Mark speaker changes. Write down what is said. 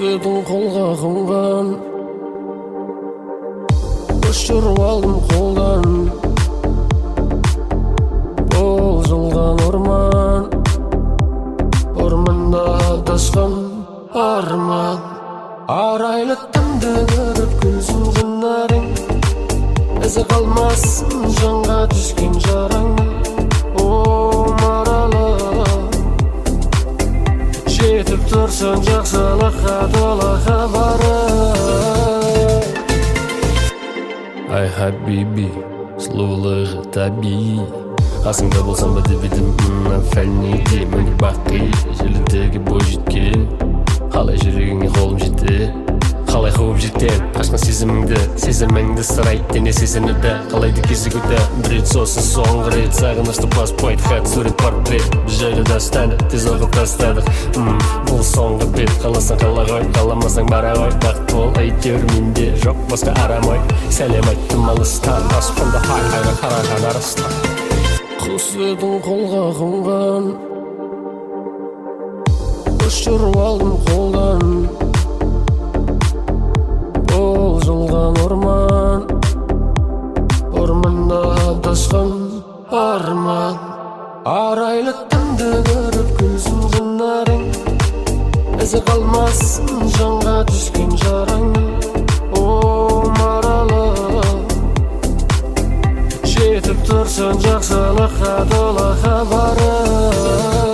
Speaker 1: Көзледің қолға қонған, ұшырып алдым қолдан. Болжылған орман, орманда адасқан арман. Арайлы түнді көріп күлсін жынарың, ізі қалмасын жанға түскен жараң. О, маралы, жетіп тұрсың жақсылыққа тола хабары. Ай хабиби, сұлулығы табиғи, қасыңда болсам ба деп едім, фәлнеде мөнір бақи. Желідегі бой жеткен, қалай жүрегіңе қолым жетті, қалай қуып жеткен қашқан сезіміңді, сезіміңді сырай дене сезінуді, қалайды кезігуді. Бір рет сосын соңғы рет сағынышты паспорт, хат, сурет, портрет. Біз жайлы дастаны, тез оқып тастадық. Бұл соңғы бет, қаласаң қала ғой, қаламасаң бара ғой. Бақыт бол, әйтеуір менде жоқ басқа арам ой. Сәлем айттым алыстан, аспанда ай-айға қараған арыстан. Құс едің қолға қонған, ұшырып алдым қолдан. Болжылған орман, орманда адасқан арман. Арайлы түнді көріп күлсін жынарың, ізі қалмасын жанға түскен жараң. О, маралы, жетіп тұрсың жақсылыққа тола хабары.